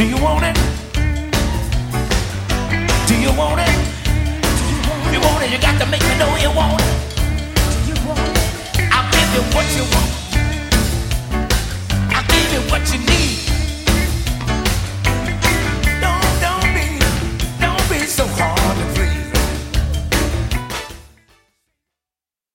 you want it? Do you want it? If you want it, you got to make me know you want it.